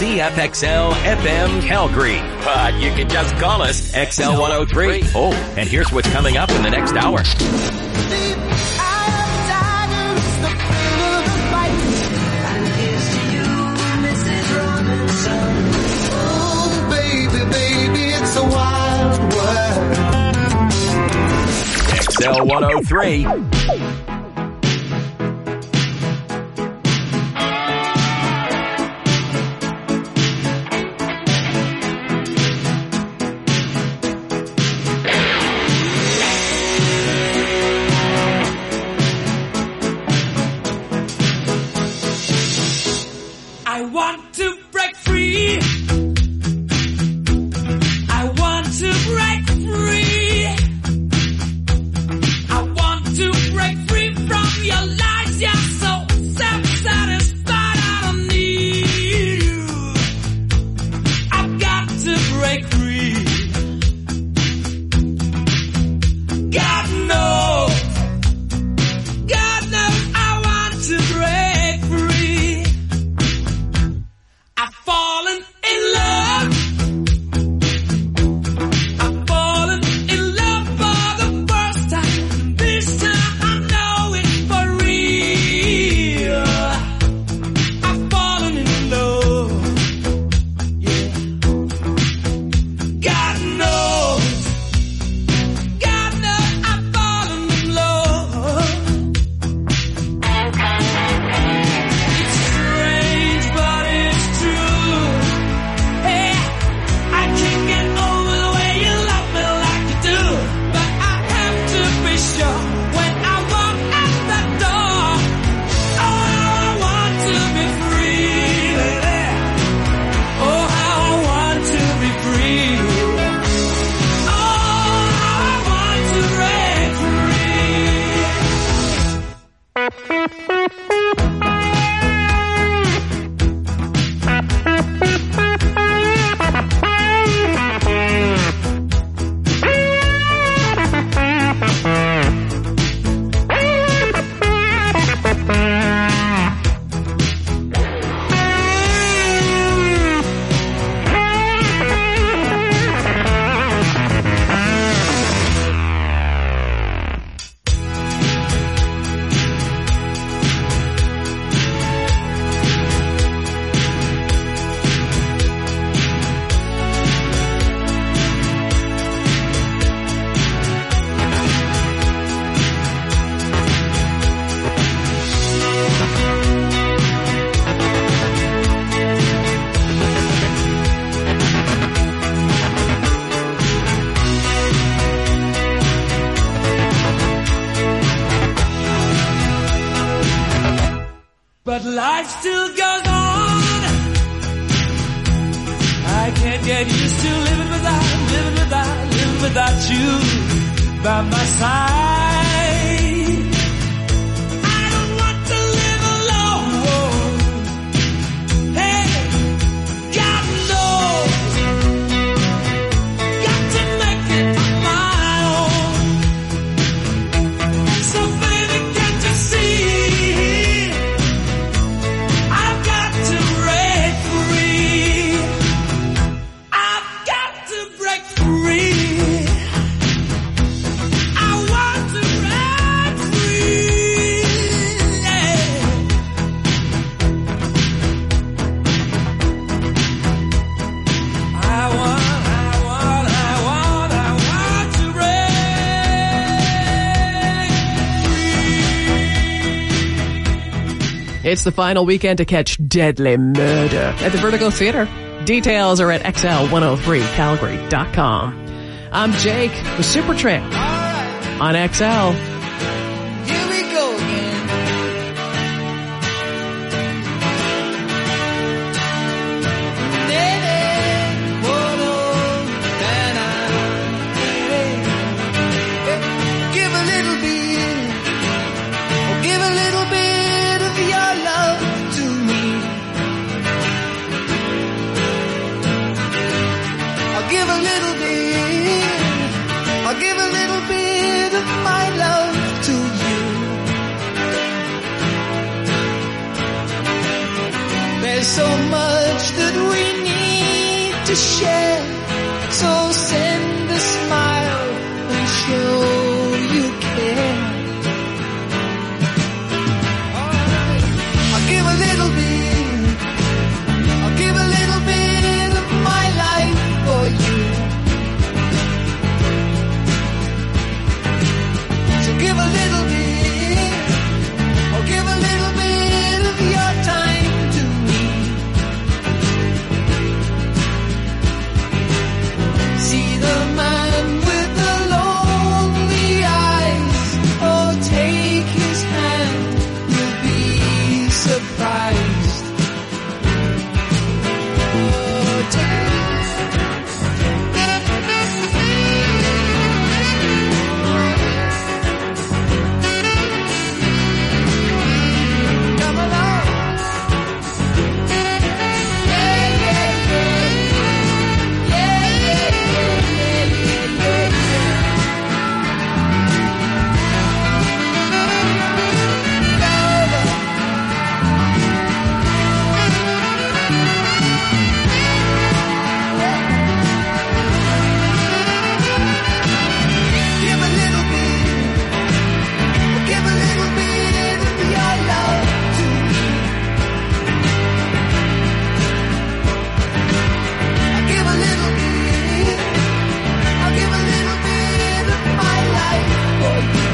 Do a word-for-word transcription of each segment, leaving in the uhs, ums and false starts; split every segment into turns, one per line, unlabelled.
C F X L F M Calgary. But you can just call us X L one oh three. Oh, and here's what's coming up in the next hour.
Oh, baby, baby, it's a wild world.
X L one oh three.
But life still goes on. I can't get used to living without, living without, living without you by my side. I don't want to live alone. Hey, God knows, got to make it on my own. So baby, can't you see?
It's the final weekend to catch Deadly Murder at the Vertigo Theatre. Details are at X L one oh three Calgary dot com. I'm Jake with Supertramp right. On X L.
Here we go again. Give a little bit, oh, give a little bit of your love to me. I'll give a little bit, I'll give a little bit of my love to share. So send a smile and show you care. I'll give a little bit, I'll give a little bit of my life for you. So give a little bit, or give a little bit of your time to me. See the man with the lonely eyes, oh take his hand, you'll be surprised. Oh, take it. Come along. Yeah, yeah, yeah. Yeah, yeah, yeah, yeah, yeah, Give a little bit, give a little bit of your love to me. I'll give a little bit, I'll give a little bit of my life for you.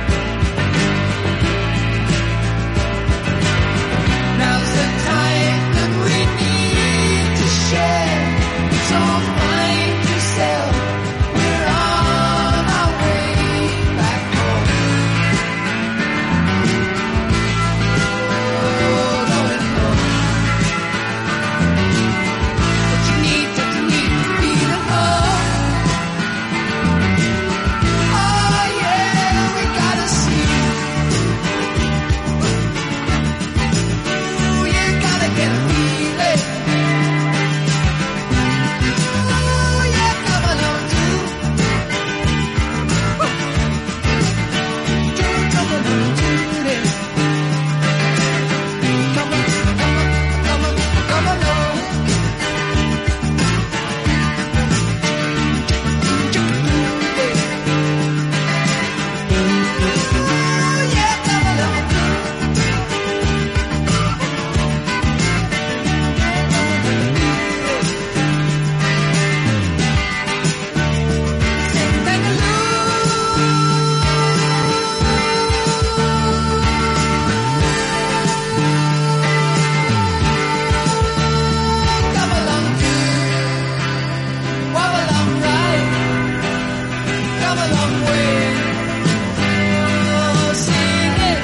Now's the time that we need to share. So find yourself, we're on our way back home. Oh, going home. But you need to, you need to feel at home. Oh yeah, we gotta see. Ooh, you gotta get a feeling. Oh yeah, come along too. Do come along to this. Come on, come on, come on, come along. Oh yeah, come along too. Come along too. Walk along right. Come a long way. Oh, sing it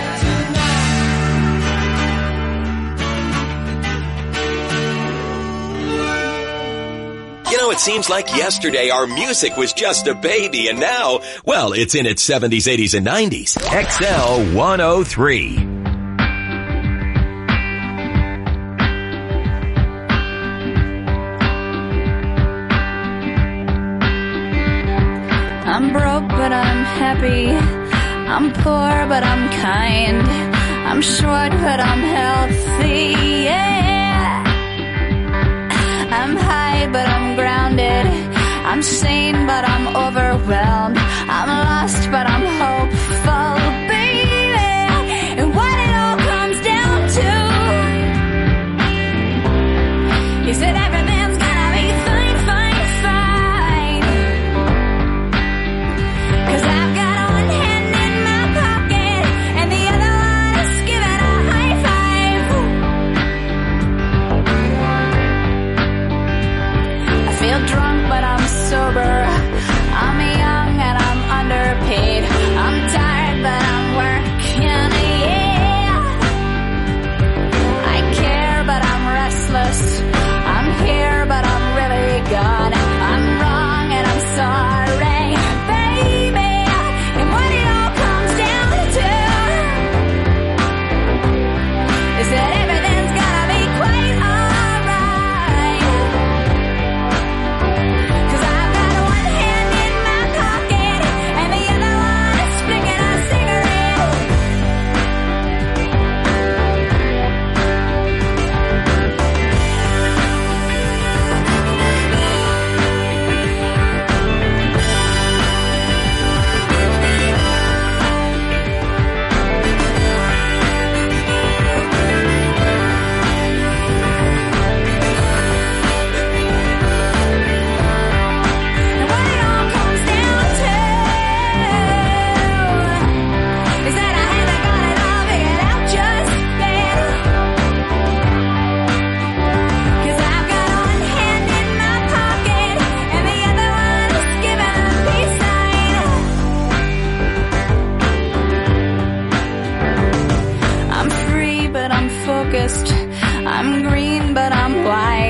tonight.
You know, it seems like yesterday our music was just a baby, and now, well, it's in its seventies, eighties, and nineties. X L one oh three.
I'm broke, but I'm happy. I'm poor, but I'm kind. I'm short, but I'm healthy. Yeah. I'm high, but I'm grounded. I'm sane, but I'm overwhelmed. I'm lost, but I'm hopeful, baby. And what it all comes down to is that everything's gonna be fine, fine, fine. 'Cause I've got one hand in my pocket and the other one is giving a high five. I feel drunk, but I'm sober. I'm young and I'm underpaid. I'm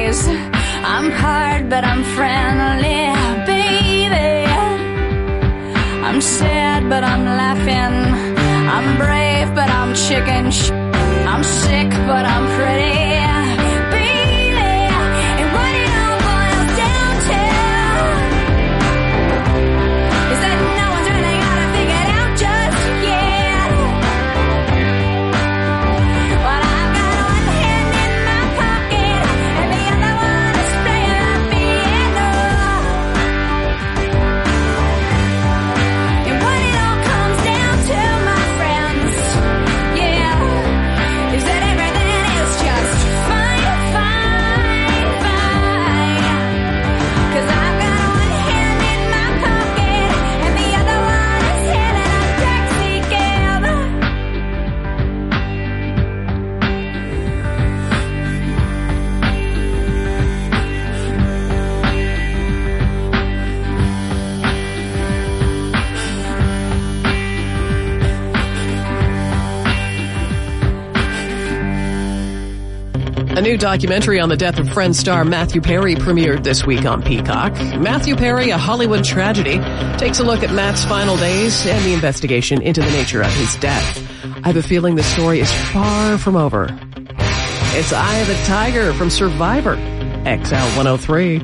days. I'm hard, but I'm friendly, baby. I'm sad, but I'm laughing. I'm brave, but I'm chicken. Sh- I'm sick, but I'm pretty.
A new documentary on the death of Friends star Matthew Perry premiered this week on Peacock. Matthew Perry, A Hollywood Tragedy, takes a look at Matt's final days and the investigation into the nature of his death. I have a feeling the story is far from over. It's Eye of the Tiger from Survivor, X L one oh three.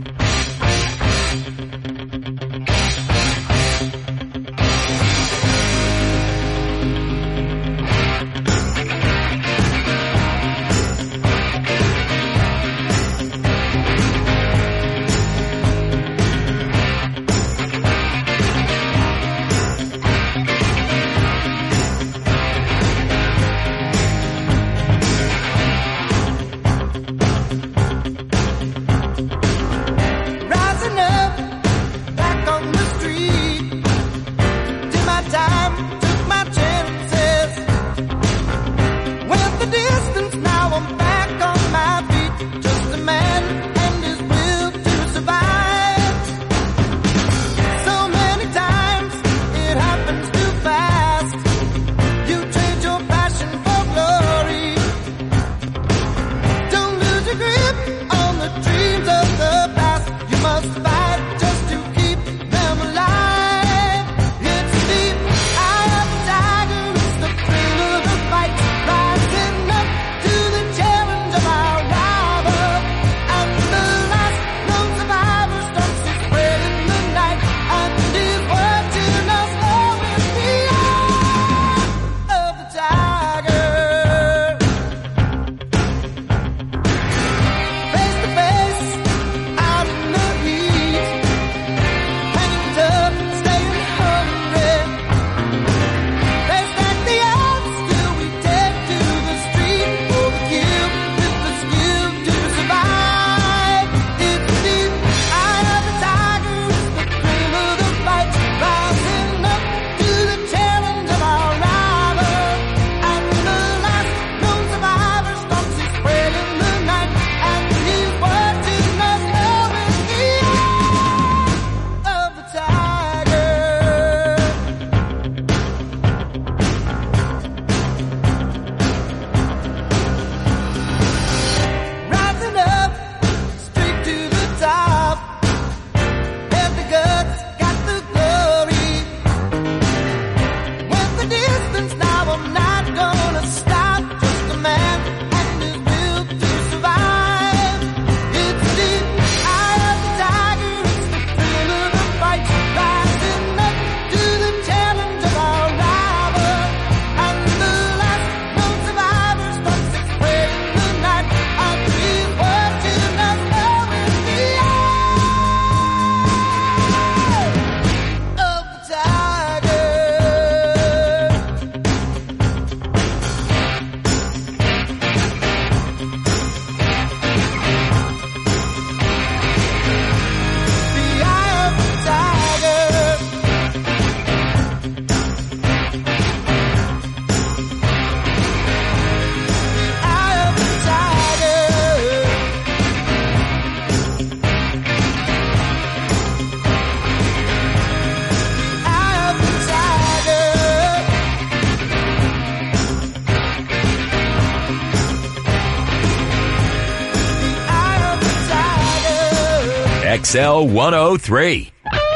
X L one oh three.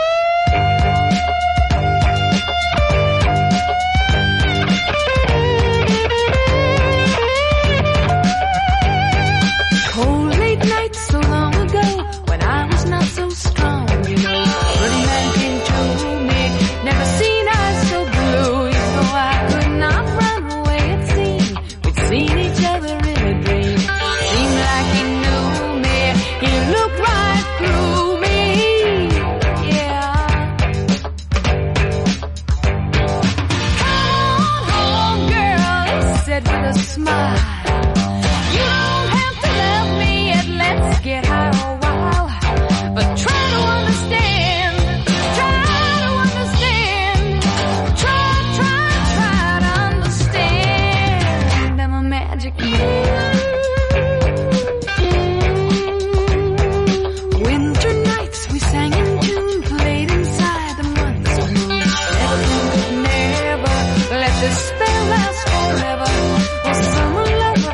Cold late nights so long ago when I was not so strong, you know. Good man came to me, never seen eyes so blue. You know I could not run away, it seemed. We'd seen each other in a dream. Seemed like he knew me, he looked right through me. Yeah. Come on home, girl, he said with a smile. You don't have to love me yet, let's get high a while. But try to understand, try to understand. Try, try, try to understand. I'm a magic man. Winter nights we sang in tune, played inside the months of moon. Never, never let this spell last forever. Oh, summer lover,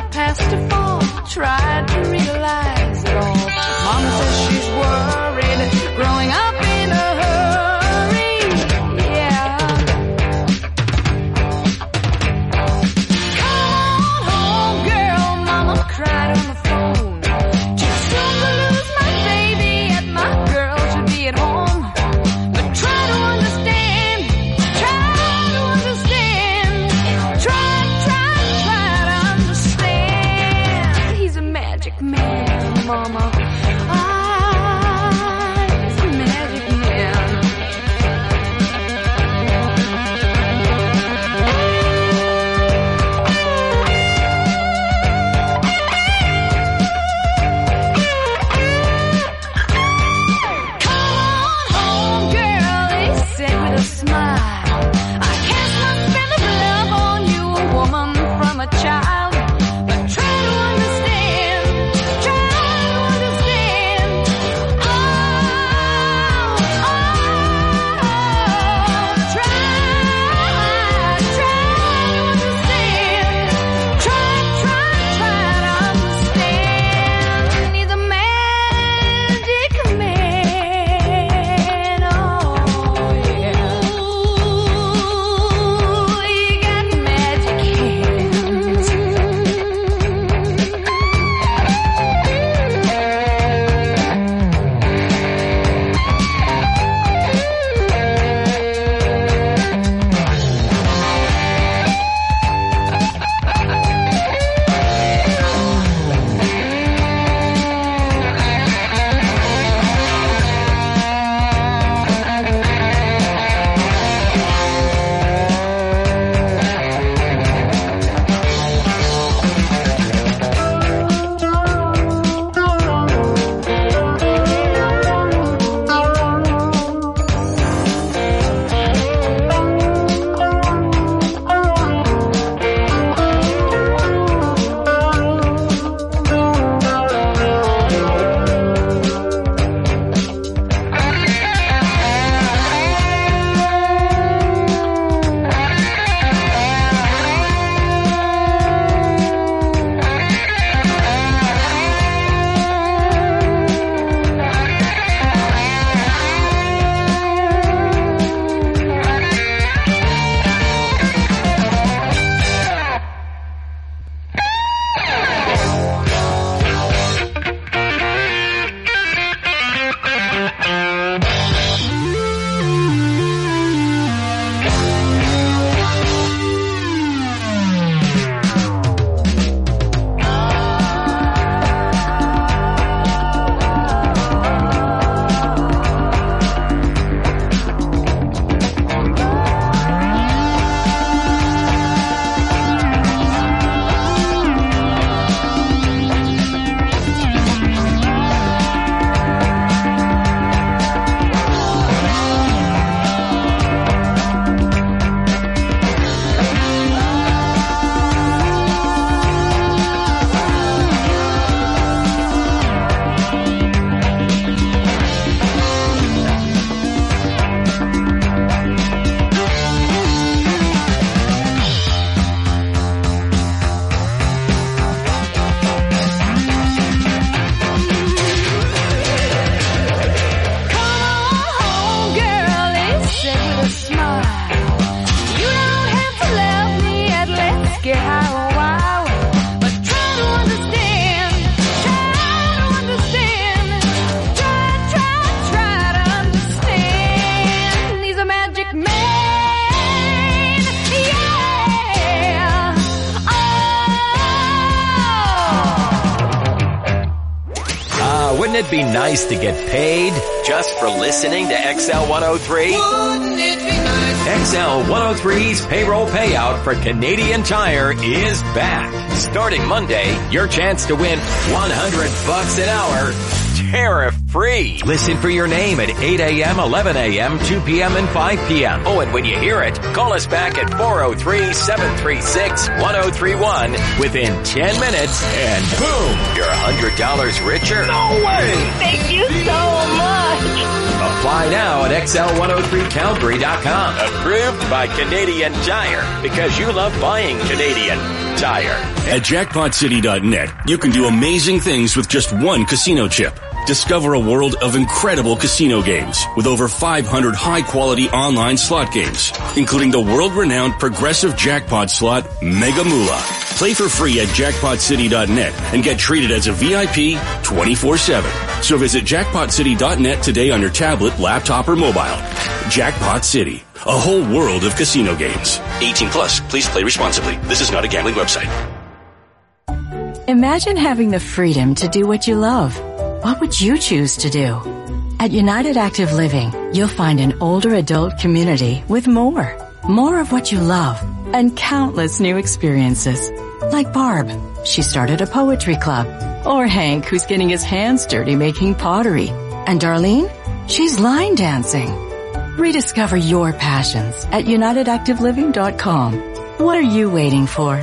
Wouldn't it be nice to get paid just for listening to X L one oh three?
Wouldn't it be nice?
X L one oh three's payroll payout for Canadian Tire is back. Starting Monday, your chance to win one hundred bucks an hour, tariff-free. Listen for your name at eight a.m., eleven a.m., two p.m., and five p.m. Oh, and when you hear it, call us back at four oh three, seven three six, one oh three one within ten minutes, and boom, you're one hundred dollars richer. No way!
Thank you so much.
Apply now at X L one oh three Calgary dot com. Approved by Canadian Tire, because you love buying Canadian Tire.
At jackpot city dot net, you can do amazing things with just one casino chip. Discover a world of incredible casino games with over five hundred high-quality online slot games, including the world-renowned progressive jackpot slot Mega Moolah. Play for free at jackpot city dot net and get treated as a V I P twenty-four seven. So visit jackpot city dot net today on your tablet, laptop, or mobile. Jackpot City, a whole world of casino games. eighteen plus, please play responsibly. This is not a gambling website.
Imagine having the freedom to do what you love. What would you choose to do? At United Active Living, you'll find an older adult community with more. More of what you love and countless new experiences. Like Barb, she started a poetry club. Or Hank, who's getting his hands dirty making pottery. And Darlene, she's line dancing. Rediscover your passions at united active living dot com. What are you waiting for?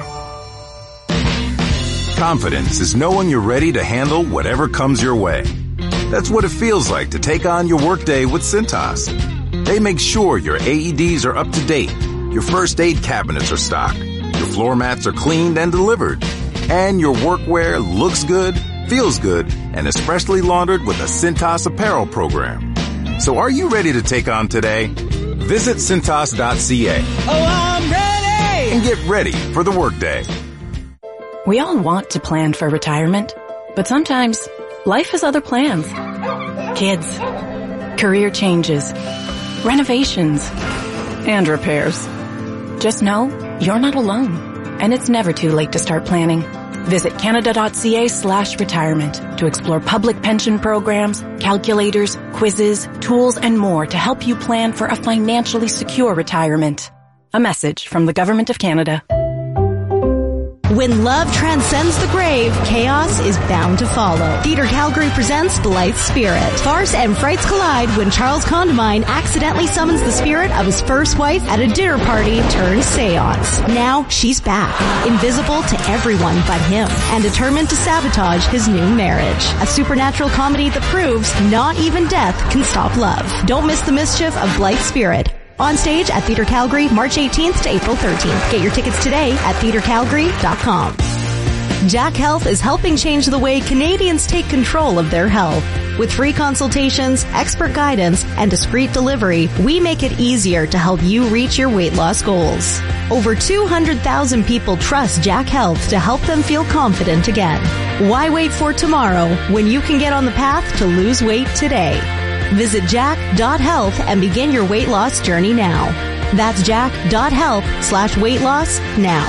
Confidence is knowing you're ready to handle whatever comes your way. That's what it feels like to take on your workday with Cintas. They make sure your A E Ds are up to date, your first aid cabinets are stocked, your floor mats are cleaned and delivered, and your workwear looks good, feels good, and is freshly laundered with a Cintas apparel program. So are you ready to take on today? Visit cintas dot c a.
Oh, I'm ready!
And get ready for the workday.
We all want to plan for retirement, but sometimes life has other plans. Kids, career changes, renovations, and repairs. Just know you're not alone, and it's never too late to start planning. Visit canada dot c a slash retirement to explore public pension programs, calculators, quizzes, tools, and more to help you plan for a financially secure retirement. A message from the Government of Canada.
When love transcends the grave, chaos is bound to follow. Theatre Calgary presents Blythe Spirit. Farce and frights collide when Charles Condamine accidentally summons the spirit of his first wife at a dinner party turned seance. Now she's back, invisible to everyone but him, and determined to sabotage his new marriage. A supernatural comedy that proves not even death can stop love. Don't miss the mischief of Blythe Spirit. On stage at Theatre Calgary, March eighteenth to April thirteenth. Get your tickets today at theatre calgary dot com. Jack Health is helping change the way Canadians take control of their health. With free consultations, expert guidance, and discreet delivery, we make it easier to help you reach your weight loss goals. Over two hundred thousand people trust Jack Health to help them feel confident again. Why wait for tomorrow when you can get on the path to lose weight today? Visit jack dot health and begin your weight loss journey now. That's jack dot health slash weight loss now.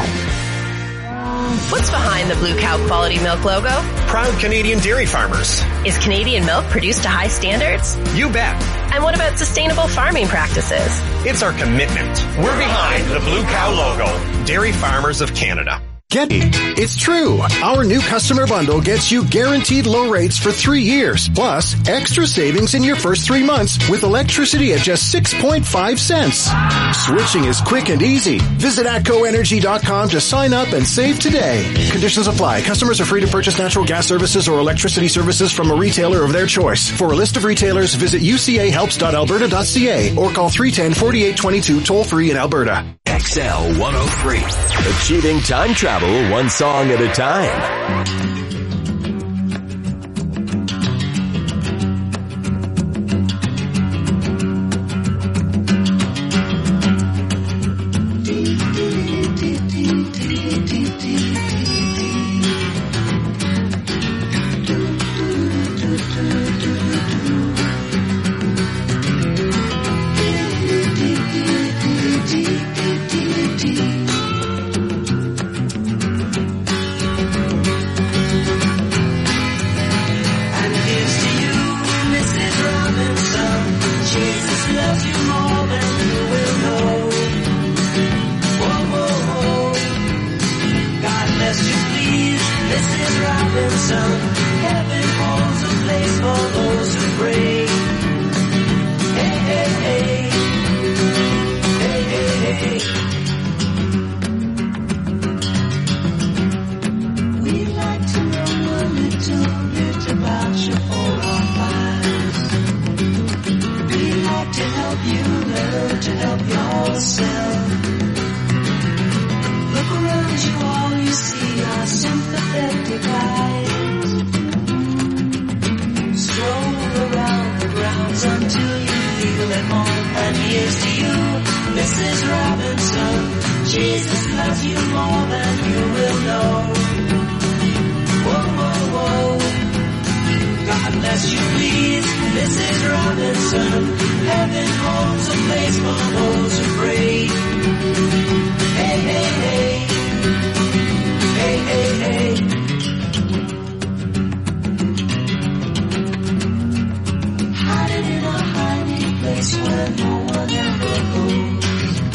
What's behind the Blue Cow Quality Milk logo?
Proud Canadian dairy farmers.
Is Canadian milk produced to high standards?
You bet.
And what about sustainable farming practices?
It's our commitment. We're behind the Blue Cow logo. Dairy Farmers of Canada.
Get it. It's true. Our new customer bundle gets you guaranteed low rates for three years, plus extra savings in your first three months with electricity at just six point five cents. Switching is quick and easy. Visit atco energy dot com to sign up and save today. Conditions apply. Customers are free to purchase natural gas services or electricity services from a retailer of their choice. For a list of retailers, visit u c a helps dot alberta dot c a or call three one zero, four eight two two toll free in Alberta.
X L one oh three. Achieving time travel one song at a time.
Missus Robinson, heaven holds a place for those who pray. Hey, hey, hey. Hey, hey, hey. We'd like to know a little bit about you for our lives. We'd like to help you learn to help yourself. Look around you, all you see are sympathetic eyes. Stroll around the grounds until you feel at home. And here's to you, Missus Robinson. Jesus loves you more than you will know. Whoa, whoa, whoa. God bless you, please, Missus Robinson. Heaven holds a place for those who pray. Hey, hey, hey. Hey, hey, hey. Hiding in a hiding place where no one ever goes.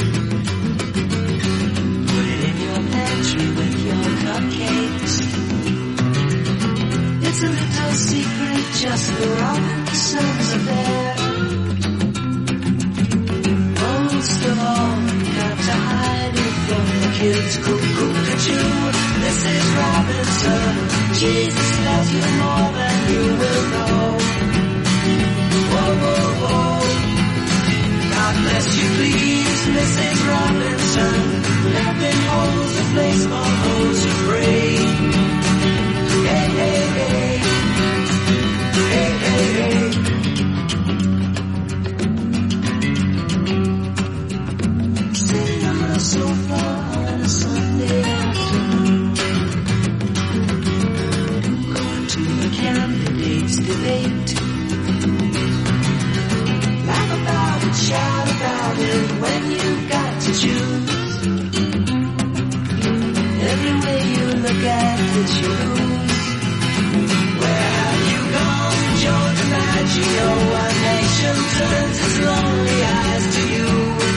Put it in your pantry with your cupcakes. It's a little secret, just the Robinsons are there. Most of all, you got to hide it from the kids. Cuckoo-cuckoo, Missus Robinson. Jesus loves you more than you will know. Whoa, whoa, whoa. God bless you, please, Missus Robinson. Heaven holds a place for those who pray. Hey, hey, hey. Hey, hey, hey. Sitting on the sofa on a Sunday afternoon, going to the candidates' debate. Laugh about it, shout about it when you've got to choose. Every way you look at it, you lose. Where have you gone, Joe DiMaggio? A nation turns its lonely eyes to you.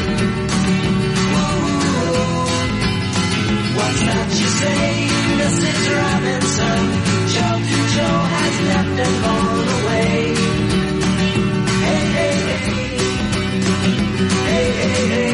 What's that you say, Missus Robinson? Joe to Joe has left and gone away. Hey, hey, hey. Hey, hey, hey.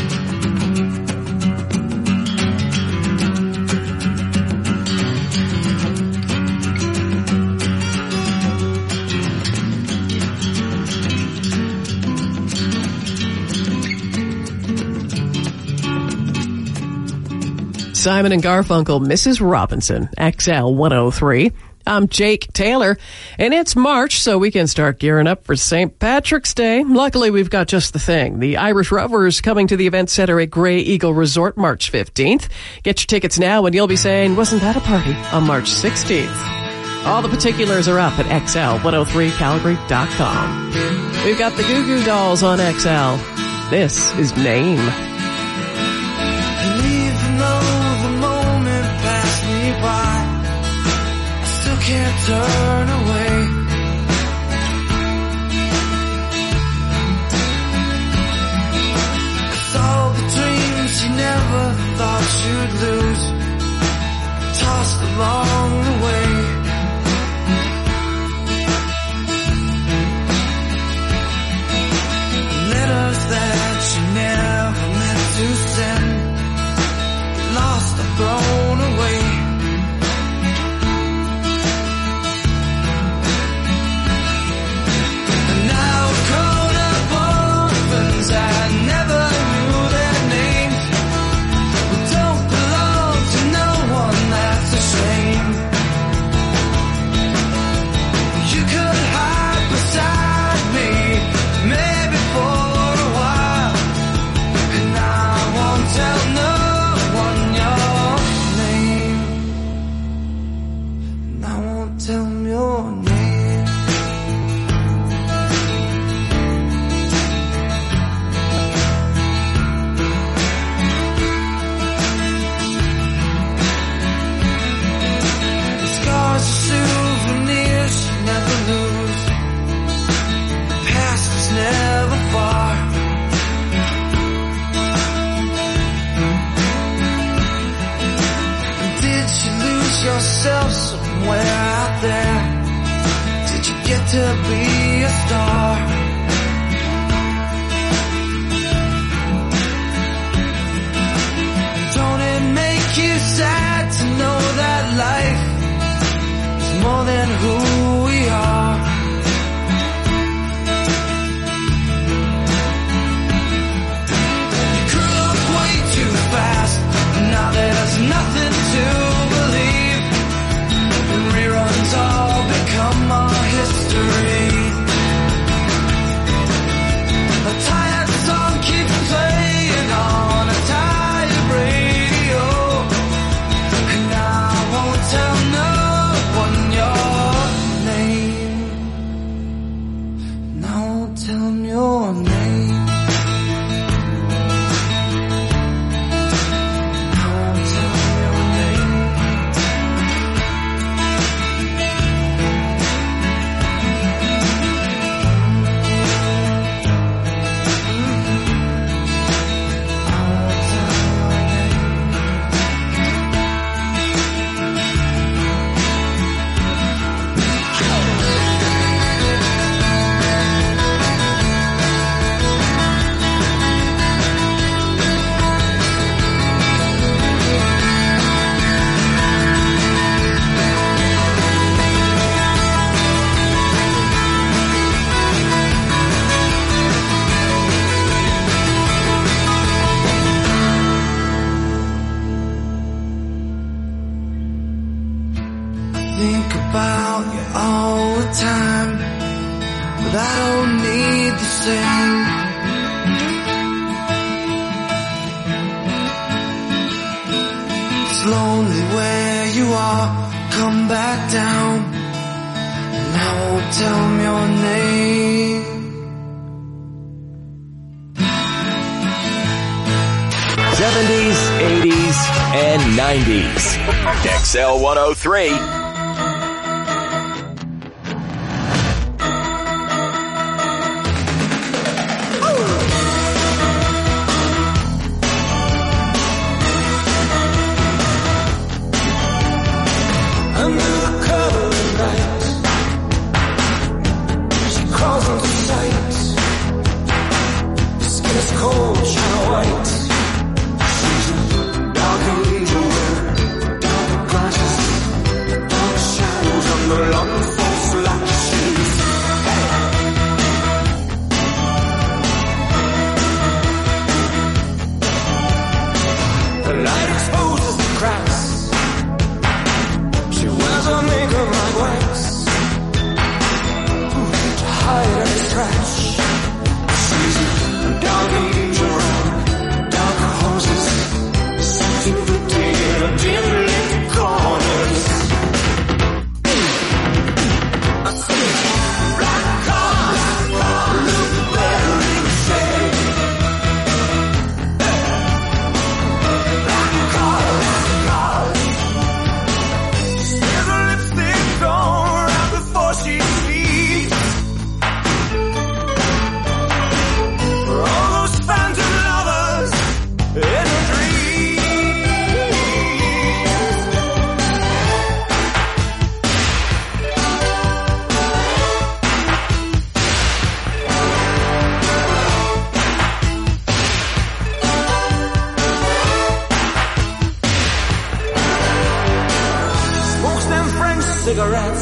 Simon and Garfunkel, Missus Robinson, X L one oh three. I'm Jake Taylor, and it's March, so we can start gearing up for Saint Patrick's Day. Luckily, we've got just the thing. The Irish Rovers coming to the event center at Grey Eagle Resort March fifteenth. Get your tickets now, and you'll be saying, wasn't that a party, on March sixteenth. All the particulars are up at X L one oh three Calgary dot com. We've got the Goo Goo Dolls on X L. This is Name.
Can't turn away. Cause all the dreams you never thought you'd lose, tossed along the way. Letters that you never meant to send, lost or thrown away. I never knew their names. We don't belong to no one, that's a shame. You could hide beside me, maybe for a while, and I won't tell no one your name. somewhere out there. Did you get to be a star? Don't it make you sad to know that life is more than who we are? You grew up way too fast, and now there's nothing to believe. And reruns all become our history. A tired song keeps playing on a tired radio, and I won't tell no one your name. And I won't tell them your name. I won't tell them your name. Think about you all the time, but I don't need the same. It's lonely where you are, come back down, and I won't tell them your name.
seventies, eighties, and nineties. X L one oh three.
Under the cover of night, she crawls into sight. Her skin is cold, shine white. She's a dark angel with dark glasses, dark shadows under long false lashes. The light exposes the cracks. She wears her makeup like wax to hide every scratch. She's a dark angel around dark houses, sitting pretty in a dim lit corners. I see black cars look better in the shade. Black cars, cars. There's a lipstick on right before she speaks. For all those phantom lovers in her smokes them French cigarettes,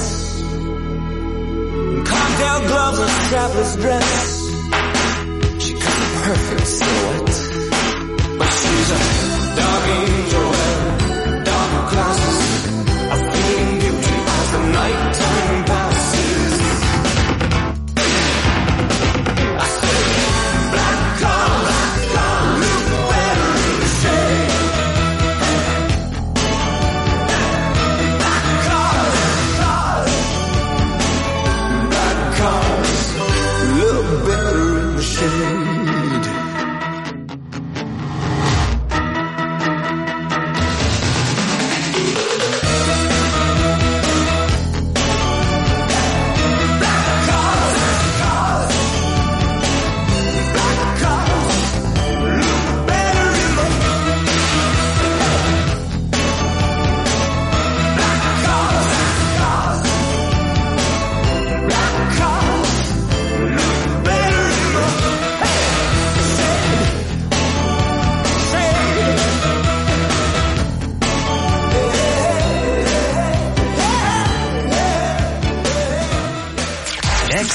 cocktail gloves and strapless dress. She got a perfect silhouette, but she's a dark angel with dark glasses, a fleeting beauty as the nighttime passes. I say, black cars, look better in the shade. Black cars, black cars, look better in the shade.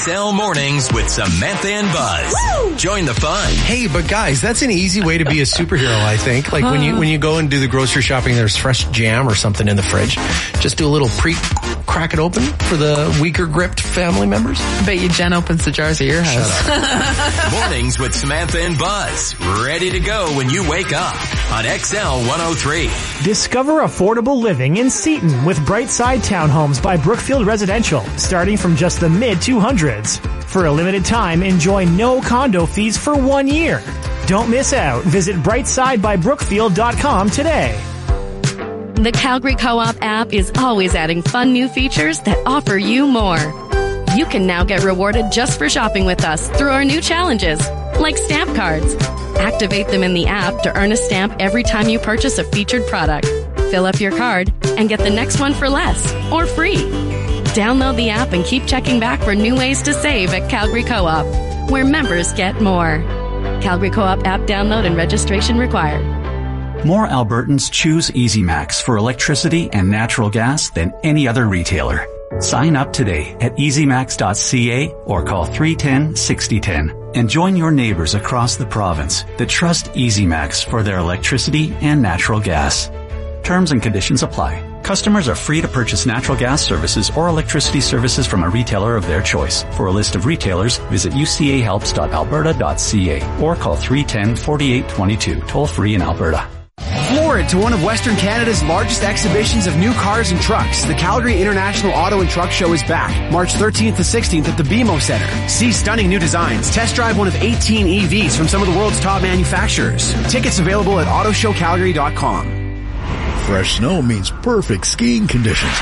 X L Mornings with Samantha and Buzz. Woo! Join the fun.
Hey, but guys, that's an easy way to be a superhero, I think. Like when you when you go and do the grocery shopping, there's fresh jam or something in the fridge. Just do a little pre crack it open for the weaker gripped family members.
I bet you Jen opens the jars at your house.
Mornings with Samantha and Buzz. Ready to go when you wake up on X L one oh three.
Discover affordable living in Seaton with Brightside Townhomes by Brookfield Residential, starting from just the mid two hundreds. For a limited time, enjoy no condo fees for one year. Don't miss out. Visit brightside by brookfield dot com today.
The Calgary Co-op app is always adding fun new features that offer you more. You can now get rewarded just for shopping with us through our new challenges, like stamp cards. Activate them in the app to earn a stamp every time you purchase a featured product. Fill up your card and get the next one for less or free. Download the app and keep checking back for new ways to save at Calgary Co-op, where members get more. Calgary Co-op app download and registration required.
More Albertans choose EasyMax for electricity and natural gas than any other retailer. Sign up today at easy max dot c a or call three one zero, six zero one zero and join your neighbors across the province that trust EasyMax for their electricity and natural gas. Terms and conditions apply. Customers are free to purchase natural gas services or electricity services from a retailer of their choice. For a list of retailers, visit u c a helps dot alberta dot c a or call three one zero, four eight two two, toll free in Alberta.
Floor it to one of Western Canada's largest exhibitions of new cars and trucks. The Calgary International Auto and Truck Show is back, March thirteenth to sixteenth at the B M O Center. See stunning new designs. Test drive one of eighteen E Vs from some of the world's top manufacturers. Tickets available at auto show calgary dot com.
Fresh snow means perfect skiing conditions,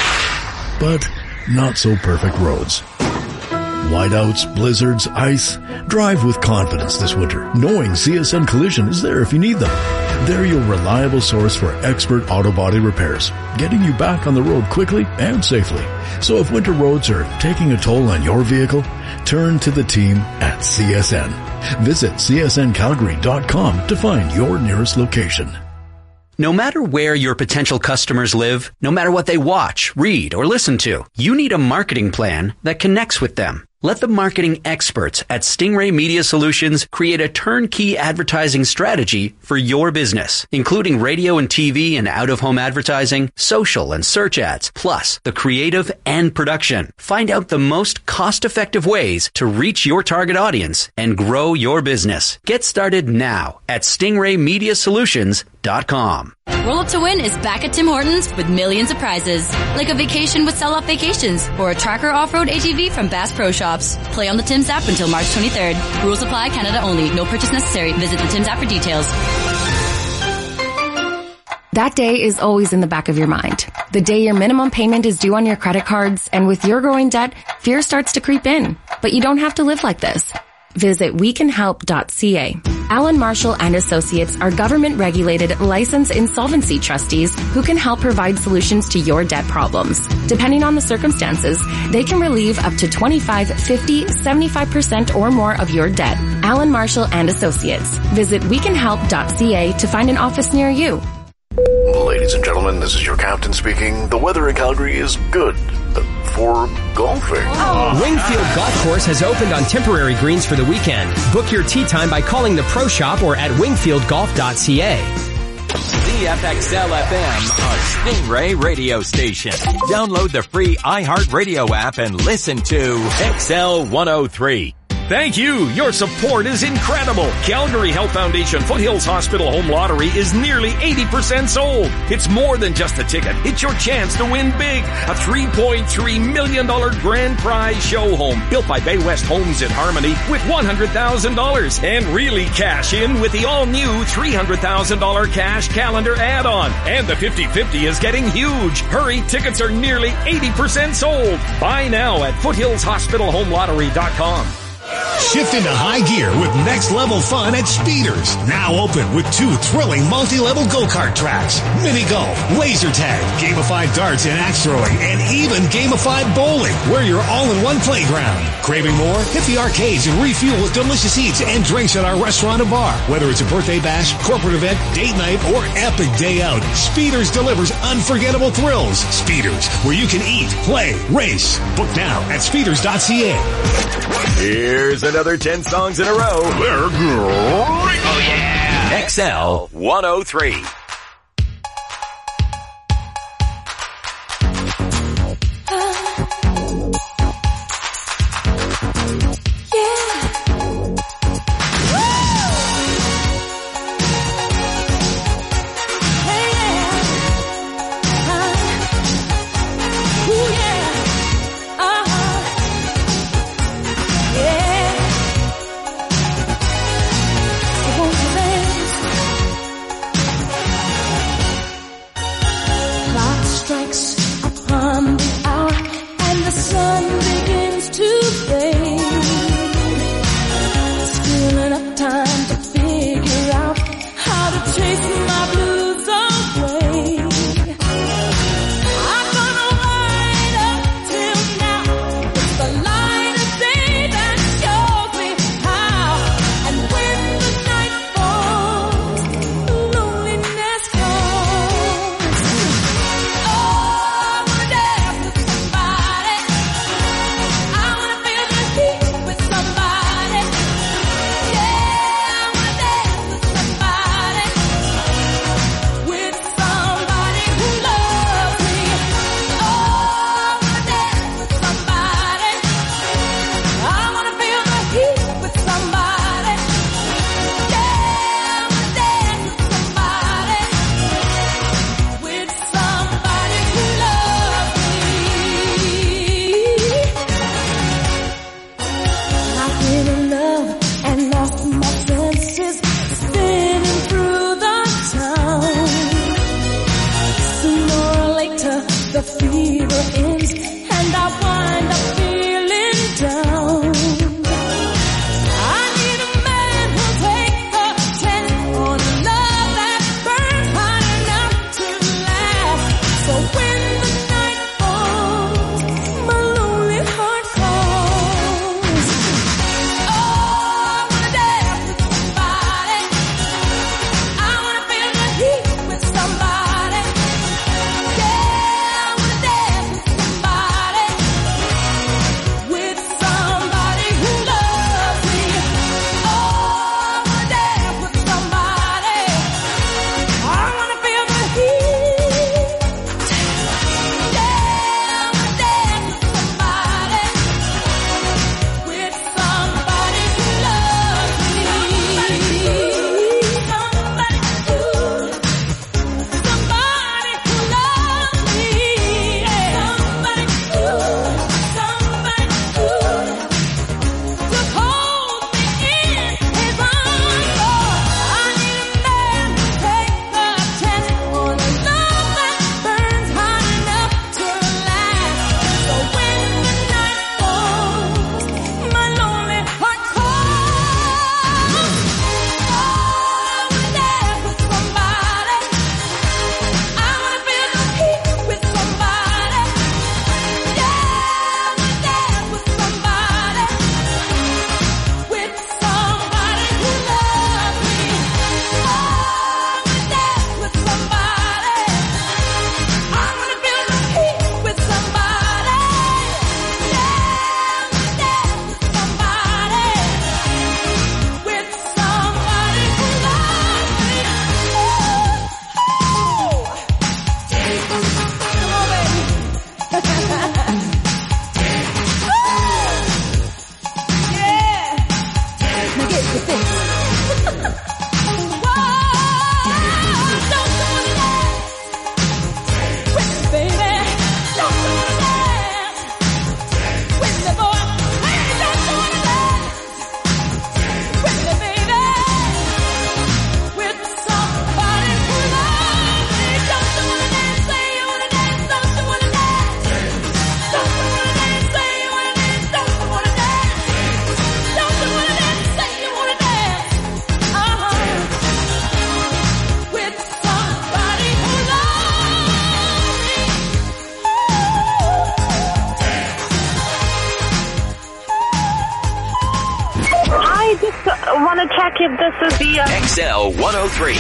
but not so perfect roads. Whiteouts, blizzards, ice. Drive with confidence this winter, knowing C S N Collision is there if you need them. They're your reliable source for expert auto body repairs, getting you back on the road quickly and safely. So if winter roads are taking a toll on your vehicle, turn to the team at C S N. Visit c s n calgary dot com to find your nearest location.
No matter where your potential customers live, no matter what they watch, read, or listen to, you need a marketing plan that connects with them. Let the marketing experts at Stingray Media Solutions create a turnkey advertising strategy for your business, including radio and T V and out-of-home advertising, social and search ads, plus the creative and production. Find out the most cost-effective ways to reach your target audience and grow your business. Get started now at stingray media solutions dot com.
Roll Up to Win is back at Tim Hortons with millions of prizes, like a vacation with Sell Off Vacations or a Tracker Off-Road A T V from Bass Pro Shops. Play on the Tim's app until March twenty-third. Rules apply, Canada only. No purchase necessary. Visit the Tim's app for details.
That day is always in the back of your mind. The day your minimum payment is due on your credit cards, and with your growing debt, fear starts to creep in. But you don't have to live like this. Visit we can help dot c a. Allen Marshall and Associates are government-regulated, licensed insolvency trustees who can help provide solutions to your debt problems. Depending on the circumstances, they can relieve up to twenty-five, fifty, seventy-five percent or more of your debt. Allen Marshall and Associates. Visit we can help dot c a to find an office near you.
Ladies and gentlemen, this is your captain speaking. The weather in Calgary is good uh, for golfing.
Oh. Wingfield Golf Course has opened on temporary greens for the weekend. Book your tee time by calling the Pro Shop or at wingfield golf dot c a.
Z F X L F M, a Stingray radio station. Download the free iHeartRadio app and listen to X L one oh three.
Thank you. Your support is incredible. Calgary Health Foundation Foothills Hospital Home Lottery is nearly eighty percent sold. It's more than just a ticket. It's your chance to win big. A three point three million dollars grand prize show home built by Bay West Homes in Harmony with one hundred thousand dollars. And really cash in with the all-new three hundred thousand dollars cash calendar add-on. And the fifty fifty is getting huge. Hurry, tickets are nearly eighty percent sold. Buy now at foothills hospital home lottery dot com.
Shift into high gear with next level fun at Speeders. Now open with two thrilling multi-level go-kart tracks, mini golf, laser tag, gamified darts and axe throwing, and even gamified bowling, where you're all in one playground. Craving more? Hit the arcades and refuel with delicious eats and drinks at our restaurant and bar. Whether it's a birthday bash, corporate event, date night, or epic day out, Speeders delivers unforgettable thrills. Speeders, where you can eat, play, race. Book now at speeders dot c a.
Here's another ten songs in a row.
They're great.
Oh yeah. X L one oh three.
Yeah.
This is the... Uh...
X L one oh three.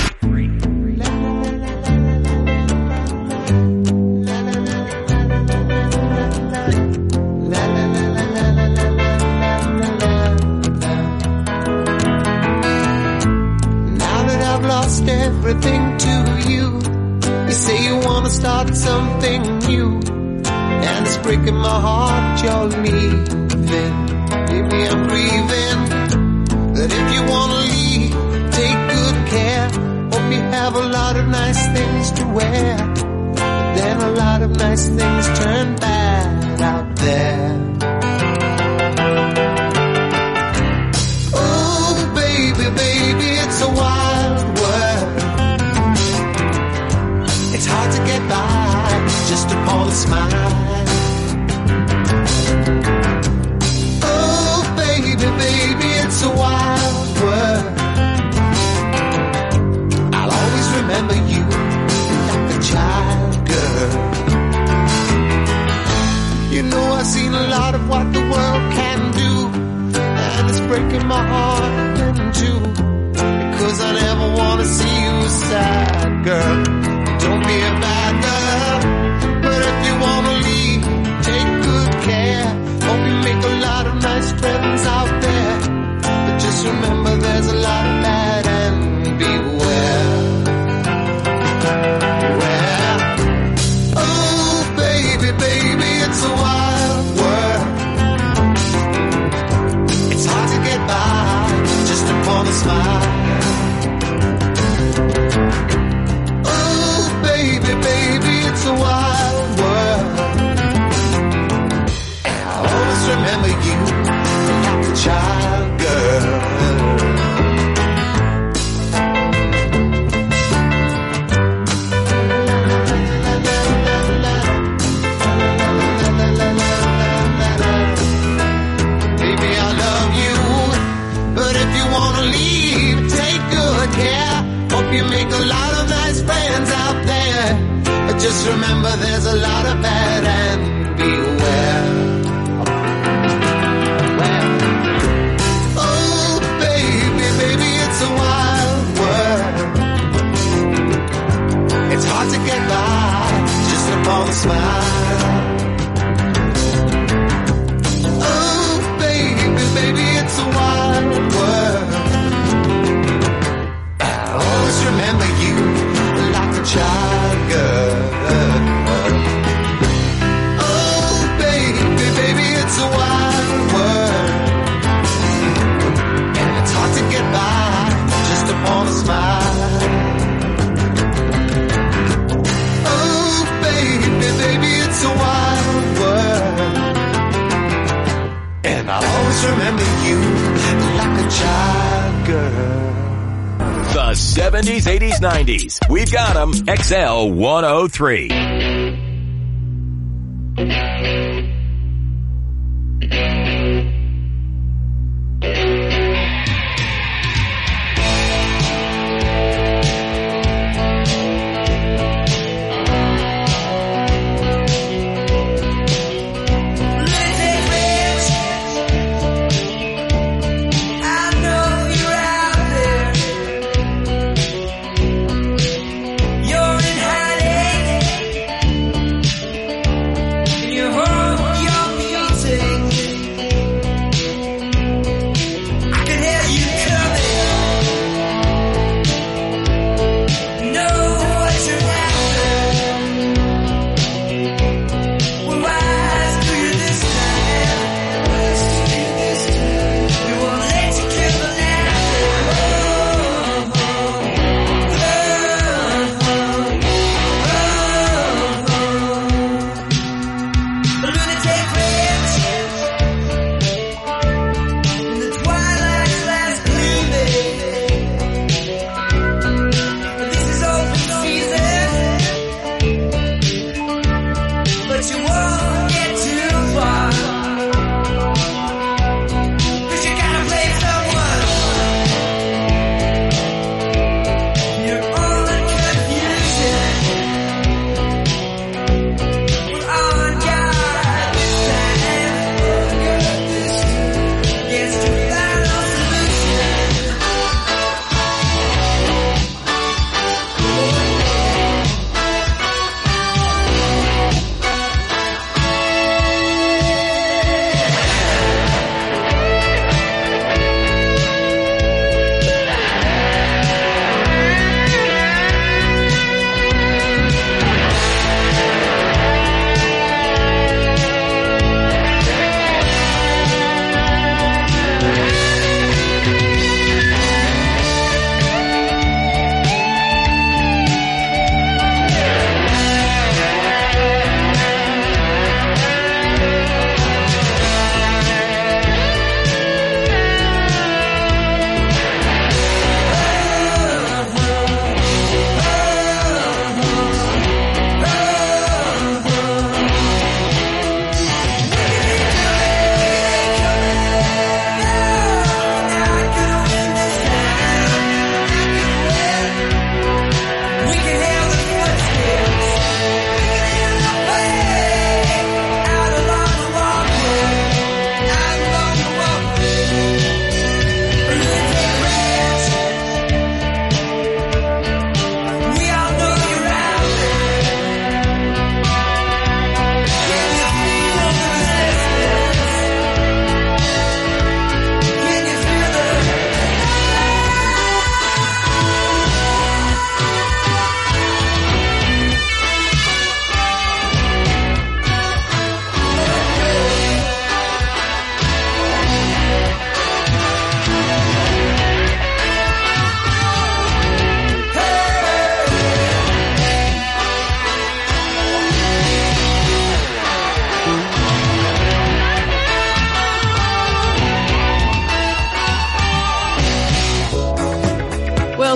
Lost everything to you. You say you want to start something new, and it's breaking my heart you're leaving. Maybe I'm grieving, but if you want to leave, take good care. Hope you have a lot of nice things to wear, but then a lot of nice things turn bad out there. Oh baby, baby, it's a wild world. It's hard to get by just upon a smile. Oh baby, baby, it's a wild world. I'll always remember you like a child girl. You know I've seen a lot of what the world can do, and it's breaking my heart in two, because I never want to see you sad, girl. Don't be a bad girl, but if you want to leave, take good care. Hope you make a lot of nice friends out there, but just remember there's a lot of bad and beware. Beware. Oh baby, baby, it's a wild world. It's hard to get by just upon a smile. Baby, baby, it's a wild world. And I'll always remember you like a child girl. Baby, I love you, but if you want to leave, take good care. Hope you make a lot of nice friends out there, but just remember there's a lot of bad and beware. Well, oh baby, baby, it's a wild world. It's hard to get by just upon a smile. Oh baby, baby, it's a wild world. I'll always remember you like a child girl. Oh baby, baby, it's a wild world, and it's hard to get by just upon a smile. Oh baby, baby, it's a wild world, and I'll always remember you like a child girl.
The seventies, eighties, nineties. We've got them. X L one oh three.
You're in hiding in your home.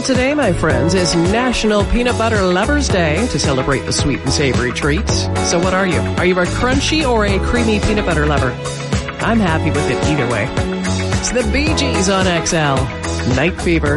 Well, today, my friends, is National Peanut Butter Lovers Day to celebrate the sweet and savory treats. So what are you? Are you a crunchy or a creamy peanut butter lover? I'm happy with it either way. It's the Bee Gees on X L. Night Fever.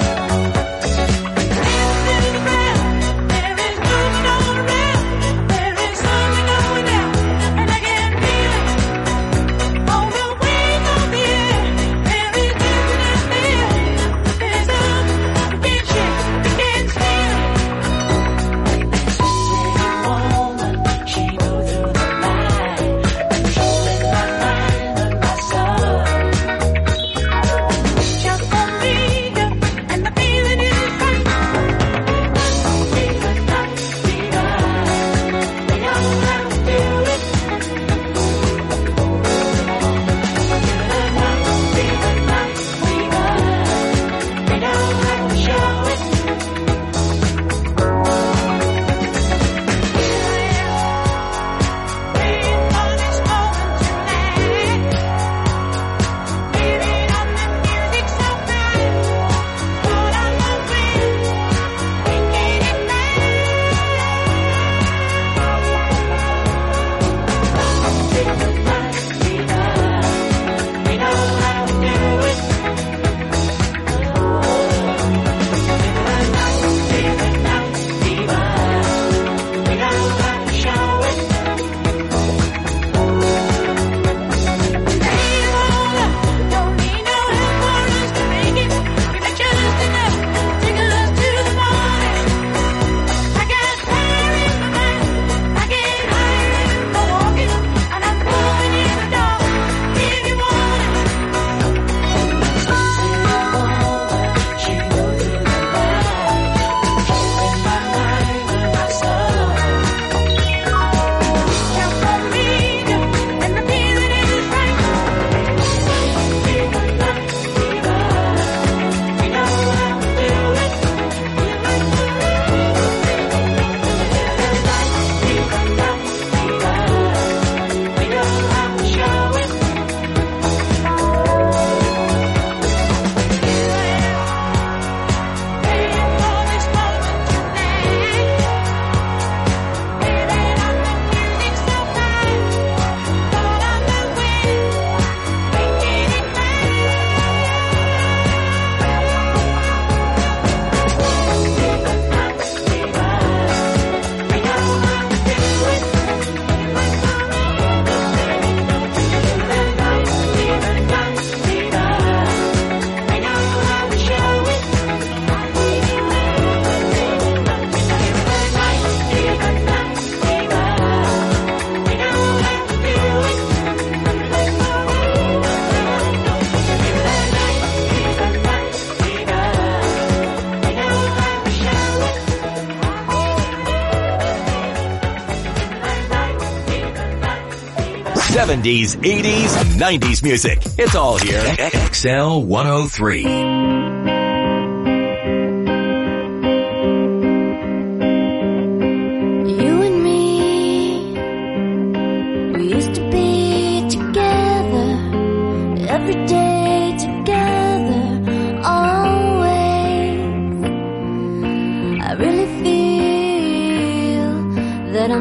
seventies, eighties, nineties music. It's all here. X L one oh three.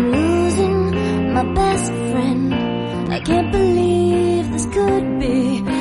I can't believe this could be